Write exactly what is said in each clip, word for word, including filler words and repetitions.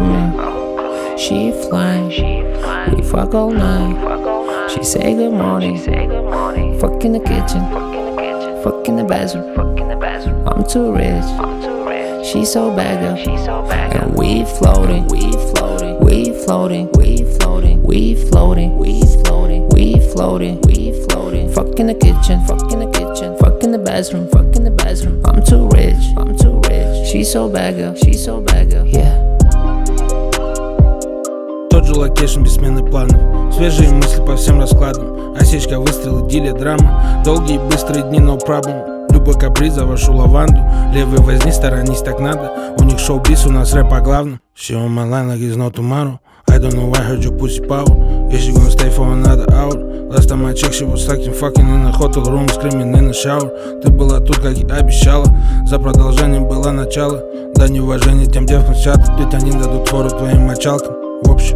coming, she flying, we fuck all night. She say good morning, fuck in the kitchen, fuck in the bathroom. I'm too rich, she so bad girl, and we floating, we floating, we floating, we floating, we floating, we floating, we floating, we floating. Fuck in the kitchen, fuck in the kitchen, fuck in the bathroom, fuck in the bathroom. I'm too rich, I'm too rich. She so bad girl, she so bad girl, yeah. Тот же локейшн без смены планов, свежие мысли по всем раскладам. Осечка, выстрелы, дили, драма. Долгие быстрые дни, no problem. Любой каприз за вашу лаванду. Левый возни, сторонись, так надо. У них шоу-биз, у нас рэп о главном. She on my line like it's no tomorrow. I don't know why, heard your pussy power. Is she gonna stay for another hour? Last time I checked, she was sucking fucking in a hotel room, screaming in the shower. Ты была тут, как и обещала. За продолжением было начало. Да неуважение тем девкам с чата. Ведь они дадут фору твоим мочалкам. В общем,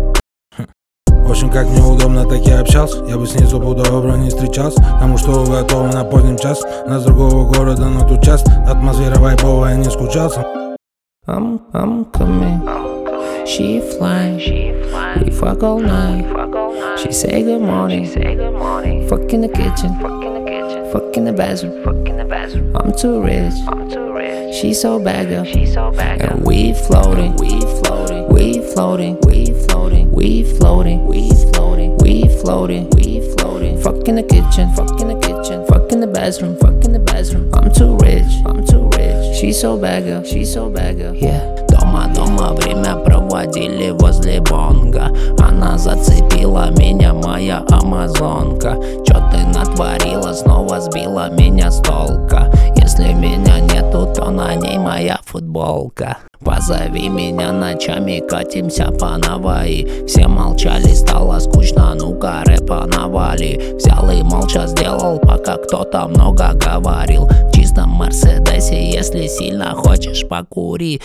в общем, как мне удобно, так я общался. Я бы с ней зубодобро не встречался, потому что готова на позднем час. Она с другого города, но тут час. Атмосфера вайбовая, не скучался. I'm, I'm coming, she flying, we fuck all night. She say good morning, fuck in the kitchen, fuck in the bathroom. I'm too rich, she so bad girl, and we floating, we floating, we floating, we floating, we floating, we floating, we floating, we floating. Fuck in the kitchen, fuck in the kitchen, fuck in the bathroom, fuck in the bathroom. I'm too rich, I'm too rich. She so bad girl, she so bad girl, yeah. Дома, дома, время проводили возле бонга. Она зацепила меня, моя амазонка. Чё ты натворила, снова сбила меня с толка. Если меня нету, то на ней моя футболка. Позови меня ночами, катимся по Наваи. Все молчали, стало скучно, ну-ка рэпа навали. Взял и молча сделал, пока кто-то много говорил. В чистом Мерседесе, если сильно хочешь, покури.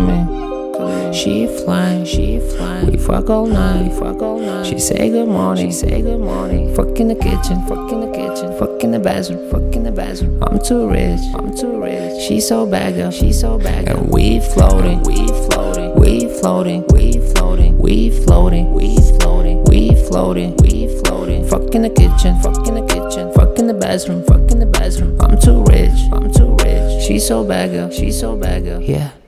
Coming, she flying, she flying. We fuck all night, we fuck all night. She say good morning, she say good morning. Fuck in the kitchen, fuck in the kitchen, fuck in the bathroom, fuck in the bathroom. I'm too rich, I'm too rich. She so bad girl, she so bad girl. And we floating, we floating, we floating, we floating, we floating, we floating, we floating, we floating. Fuck in the kitchen, fuck in the kitchen, fuck in the bathroom, fuck in the bathroom. I'm too rich, I'm too rich. She so bad girl, she so bad girl, yeah.